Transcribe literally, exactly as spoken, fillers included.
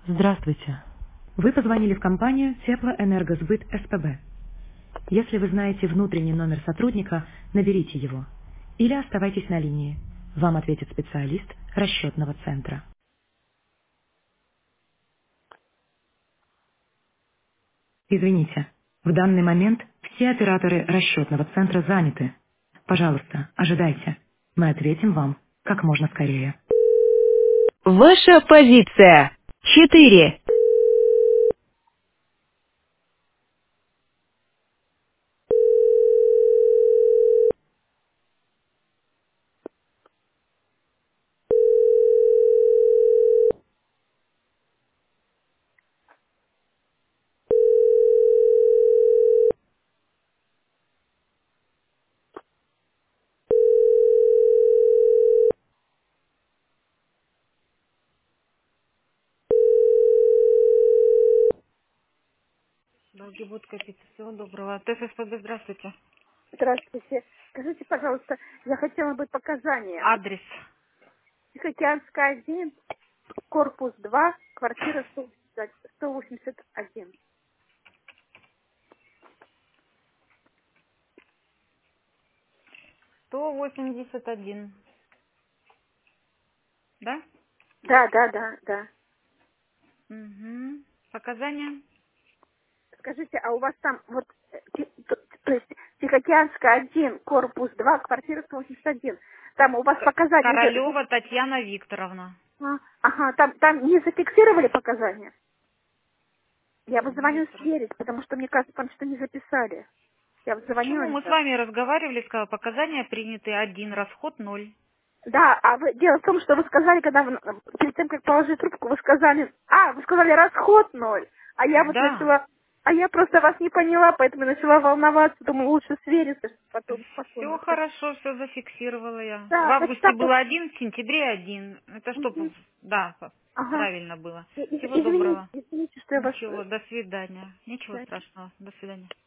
Здравствуйте. Вы позвонили в компанию Теплоэнергосбыт СПБ. Если вы знаете внутренний номер сотрудника, наберите его. Или оставайтесь на линии. Вам ответит специалист расчетного центра. Извините, в данный момент все операторы расчетного центра заняты. Пожалуйста, ожидайте. Мы ответим вам как можно скорее. Ваша позиция. Четыре. Долгибудка, пицца. Всего доброго. ТССПБ, здравствуйте. Здравствуйте. Скажите, пожалуйста, я хотела бы показания. Адрес. Тихоокеанская один, корпус два, квартира сто восемьдесят один. сто восемьдесят один. Да? Да, да, да, да. Угу. Показания? Скажите, а у вас там вот, э, ти- то, то есть Тихоокеанская один, корпус два, квартира сто восемьдесят один. Там у вас К- показания уже... за- Королева Татьяна Викторовна. а, Ага, там, там не зафиксировали показания? Я бы звоню Виктор. сверить, потому что мне кажется, там что не записали. Я бы звонила Почему? Мы с недавно. вами разговаривали, сказала, показания приняты один, расход ноль. Да, а вы, дело в том, что вы сказали, когда вы, э, перед тем, как положить трубку, вы сказали, а, вы сказали расход ноль, а я вот Да. начала, а я просто вас не поняла, поэтому начала волноваться, думаю, лучше свериться, чтобы потом Все спокойно сказать. хорошо, все зафиксировала я. В Да, значит, августе так вот, было один, в сентябре один. Это чтобы, мгм, да, ага, правильно было. И- и- Всего извините, доброго. извините, что я вас... Ничего, э, до свидания. Ничего да. страшного. До свидания.